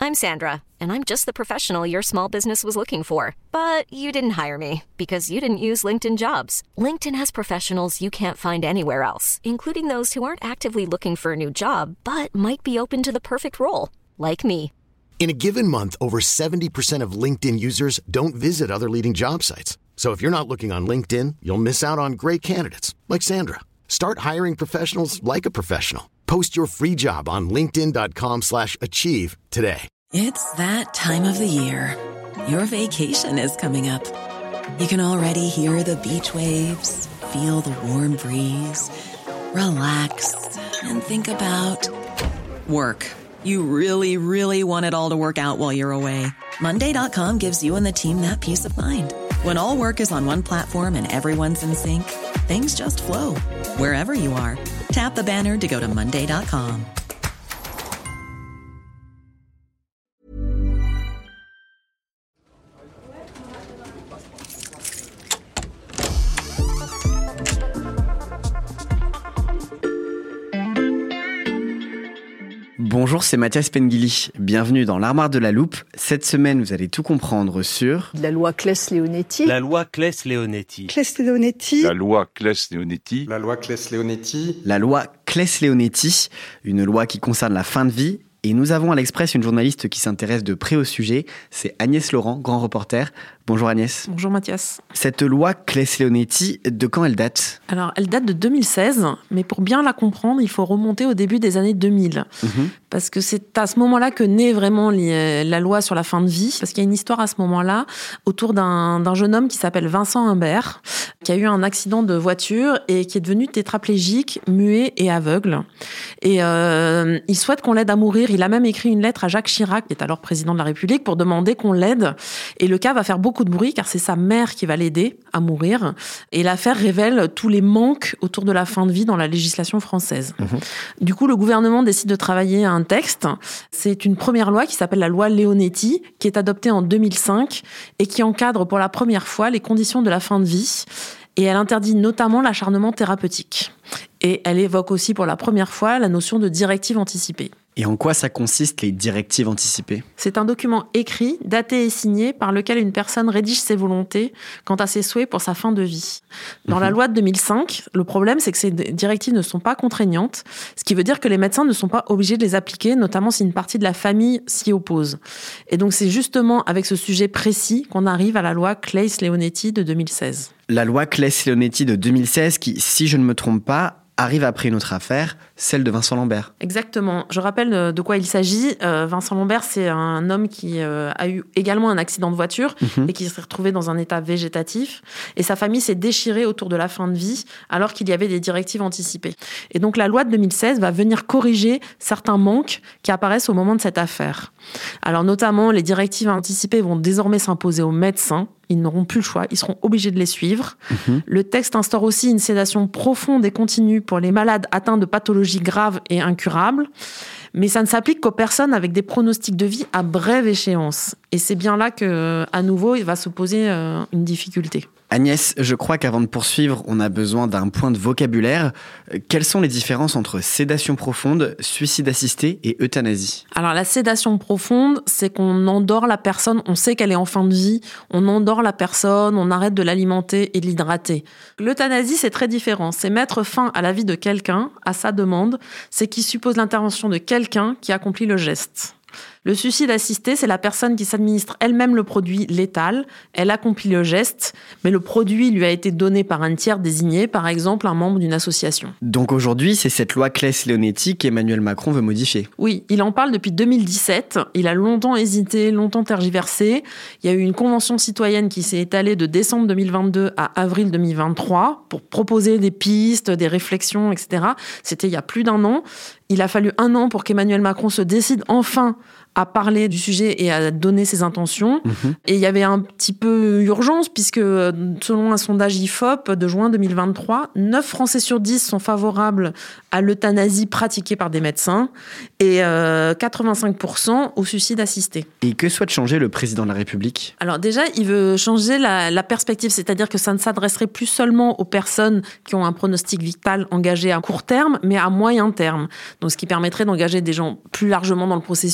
I'm Sandra, and I'm just the professional your small business was looking for. But you didn't hire me because you didn't use LinkedIn Jobs. LinkedIn has professionals you can't find anywhere else, including those who aren't actively looking for a new job, but might be open to the perfect role, like me. In a given month, over 70% of LinkedIn users don't visit other leading job sites. So if you're not looking on LinkedIn, you'll miss out on great candidates like Sandra. Start hiring professionals like a professional. Post your free job on linkedin.com/achieve today. It's that time of the year. Your vacation is coming up. You can already hear the beach waves, feel the warm breeze, relax, and think about work. You really, really want it all to work out while you're away. Monday.com gives you and the team that peace of mind. When all work is on one platform and everyone's in sync, things just flow. Wherever you are, tap the banner to go to Monday.com. Bonjour, c'est Mathias Pengili. Bienvenue dans l'Armoire de la Loupe. Cette semaine, vous allez tout comprendre sur... La loi Claes-Leonetti. La loi Claes-Leonetti. Claes-Leonetti. La loi Claes-Leonetti. La loi Claes-Leonetti. La loi Claes-Leonetti, une loi qui concerne la fin de vie. Et nous avons à l'Express une journaliste qui s'intéresse de près au sujet. C'est Agnès Laurent, grand reporter. Bonjour Agnès. Bonjour Mathias. Cette loi Claes-Leonetti, de quand elle date ? Alors, elle date de 2016, mais pour bien la comprendre, il faut remonter au début des années 2000. Parce que c'est à ce moment-là que naît vraiment la loi sur la fin de vie. Parce qu'il y a une histoire à ce moment-là autour d'un jeune homme qui s'appelle Vincent Humbert, qui a eu un accident de voiture et qui est devenu tétraplégique, muet et aveugle. Et il souhaite qu'on l'aide à mourir. Il a même écrit une lettre à Jacques Chirac, qui est alors président de la République, pour demander qu'on l'aide. Et le cas va faire beaucoup de bruit, car c'est sa mère qui va l'aider à mourir. Et l'affaire révèle tous les manques autour de la fin de vie dans la législation française. Du coup, le gouvernement décide de travailler à un texte. C'est une première loi qui s'appelle la loi Leonetti, qui est adoptée en 2005 et qui encadre pour la première fois les conditions de la fin de vie. Et elle interdit notamment l'acharnement thérapeutique. Et elle évoque aussi pour la première fois la notion de directive anticipée. Et en quoi ça consiste, les directives anticipées ? C'est un document écrit, daté et signé, par lequel une personne rédige ses volontés quant à ses souhaits pour sa fin de vie. Dans la loi de 2005, le problème, c'est que ces directives ne sont pas contraignantes, ce qui veut dire que les médecins ne sont pas obligés de les appliquer, notamment si une partie de la famille s'y oppose. Et donc, c'est justement avec ce sujet précis qu'on arrive à la loi Claes-Leonetti de 2016. La loi Claes-Leonetti de 2016 qui, si je ne me trompe pas, arrive après une autre affaire, celle de Vincent Lambert. Exactement. Je rappelle de quoi il s'agit. Vincent Lambert, c'est un homme qui a eu également un accident de voiture et qui s'est retrouvé dans un état végétatif. Et sa famille s'est déchirée autour de la fin de vie alors qu'il y avait des directives anticipées. Et donc la loi de 2016 va venir corriger certains manques qui apparaissent au moment de cette affaire. Alors notamment, les directives anticipées vont désormais s'imposer aux médecins. Ils n'auront plus le choix, ils seront obligés de les suivre. Le texte instaure aussi une sédation profonde et continue pour les malades atteints de pathologies graves et incurables. Mais ça ne s'applique qu'aux personnes avec des pronostics de vie à brève échéance. Et c'est bien là qu'à nouveau, il va se poser une difficulté. Agnès, je crois qu'avant de poursuivre, on a besoin d'un point de vocabulaire. Quelles sont les différences entre sédation profonde, suicide assisté et euthanasie ? Alors la sédation profonde, c'est qu'on endort la personne, on sait qu'elle est en fin de vie, on endort la personne, on arrête de l'alimenter et de l'hydrater. L'euthanasie, c'est très différent. C'est mettre fin à la vie de quelqu'un, à sa demande, c'est qui suppose l'intervention de quelqu'un qui accomplit le geste. Le suicide assisté, c'est la personne qui s'administre elle-même le produit létal. Elle accomplit le geste, mais le produit lui a été donné par un tiers désigné, par exemple un membre d'une association. Donc aujourd'hui, c'est cette loi Claes-Leonetti qu'Emmanuel Macron veut modifier. Oui, il en parle depuis 2017. Il a longtemps hésité, longtemps tergiversé. Il y a eu une convention citoyenne qui s'est étalée de décembre 2022 à avril 2023 pour proposer des pistes, des réflexions, etc. C'était il y a plus d'1 an. Il a fallu 1 an pour qu'Emmanuel Macron se décide enfin à parler du sujet et à donner ses intentions. Et il y avait un petit peu urgence, puisque selon un sondage IFOP de juin 2023, 9 Français sur 10 sont favorables à l'euthanasie pratiquée par des médecins et 85% au suicide assisté. Et que souhaite changer le président de la République ? Alors déjà, il veut changer la perspective, c'est-à-dire que ça ne s'adresserait plus seulement aux personnes qui ont un pronostic vital engagé à court terme, mais à moyen terme. Donc ce qui permettrait d'engager des gens plus largement dans le processus et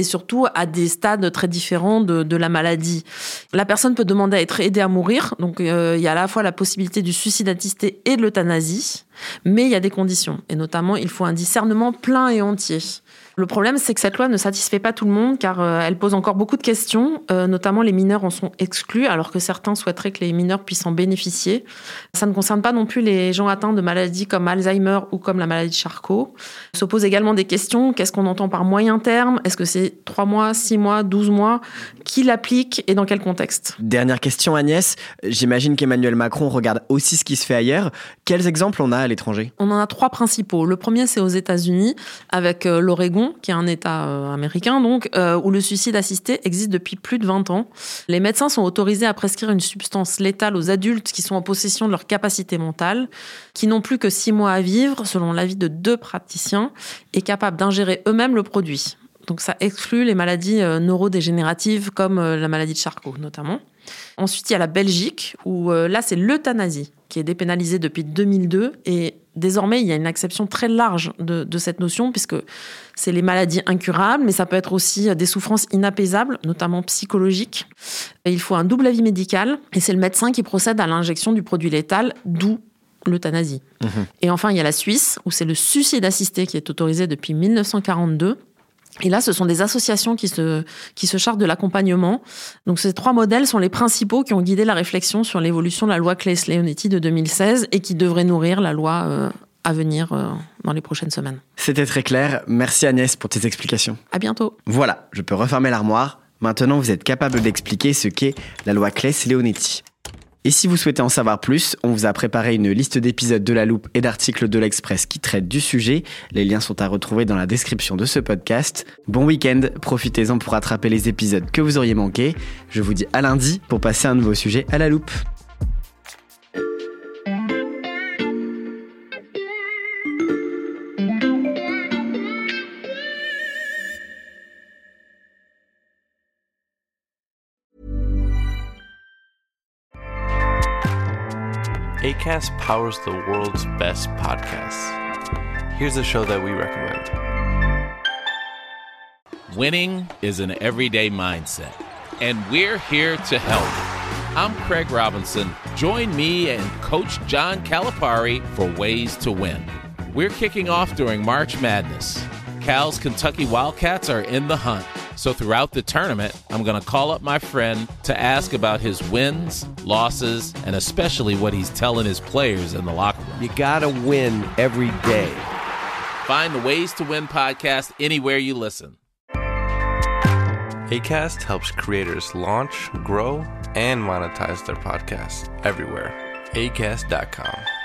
surtout à des stades très différents de la maladie. La personne peut demander à être aidée à mourir, donc il y a à la fois la possibilité du suicide assisté et de l'euthanasie, mais il y a des conditions, et notamment il faut un discernement plein et entier. Le problème, c'est que cette loi ne satisfait pas tout le monde car elle pose encore beaucoup de questions, notamment les mineurs en sont exclus alors que certains souhaiteraient que les mineurs puissent en bénéficier. Ça ne concerne pas non plus les gens atteints de maladies comme Alzheimer ou comme la maladie de Charcot. Se posent également des questions, qu'est-ce qu'on entend par moyen terme ? Est-ce que c'est 3 mois, 6 mois, 12 mois ? Qui l'applique et dans quel contexte ? Dernière question Agnès, j'imagine qu'Emmanuel Macron regarde aussi ce qui se fait ailleurs. Quels exemples on a à l'étranger ? On en a 3 principaux. Le premier, c'est aux États-Unis avec l'Oregon, qui est un État américain, donc, où le suicide assisté existe depuis plus de 20 ans. Les médecins sont autorisés à prescrire une substance létale aux adultes qui sont en possession de leur capacité mentale, qui n'ont plus que 6 mois à vivre, selon l'avis de 2 praticiens, et capables d'ingérer eux-mêmes le produit. Donc ça exclut les maladies neurodégénératives comme la maladie de Charcot notamment. Ensuite, il y a la Belgique, où là, c'est l'euthanasie qui est dépénalisée depuis 2002. Et désormais, il y a une acception très large de cette notion, puisque c'est les maladies incurables, mais ça peut être aussi des souffrances inapaisables, notamment psychologiques. Et il faut un double avis médical, et c'est le médecin qui procède à l'injection du produit létal, d'où l'euthanasie. Et enfin, il y a la Suisse, où c'est le suicide assisté qui est autorisé depuis 1942. Et là, ce sont des associations qui se chargent de l'accompagnement. Donc, ces 3 modèles sont les principaux qui ont guidé la réflexion sur l'évolution de la loi Claes-Leonetti de 2016 et qui devraient nourrir la loi à venir dans les prochaines semaines. C'était très clair. Merci Agnès pour tes explications. À bientôt. Voilà, je peux refermer l'armoire. Maintenant, vous êtes capable d'expliquer ce qu'est la loi Claes-Leonetti. Et si vous souhaitez en savoir plus, on vous a préparé une liste d'épisodes de La Loupe et d'articles de l'Express qui traitent du sujet. Les liens sont à retrouver dans la description de ce podcast. Bon week-end, profitez-en pour rattraper les épisodes que vous auriez manqués. Je vous dis à lundi pour passer un nouveau sujet à La Loupe. Acast powers the world's best podcasts. Here's a show that we recommend. Winning is an everyday mindset, and we're here to help. I'm Craig Robinson. Join me and Coach John Calipari for Ways to Win. We're kicking off during March Madness. Cal's Kentucky Wildcats are in the hunt. So throughout the tournament, I'm going to call up my friend to ask about his wins, losses, and especially what he's telling his players in the locker room. You gotta win every day. Find the Ways to Win podcast anywhere you listen. Acast helps creators launch, grow, and monetize their podcasts everywhere. Acast.com.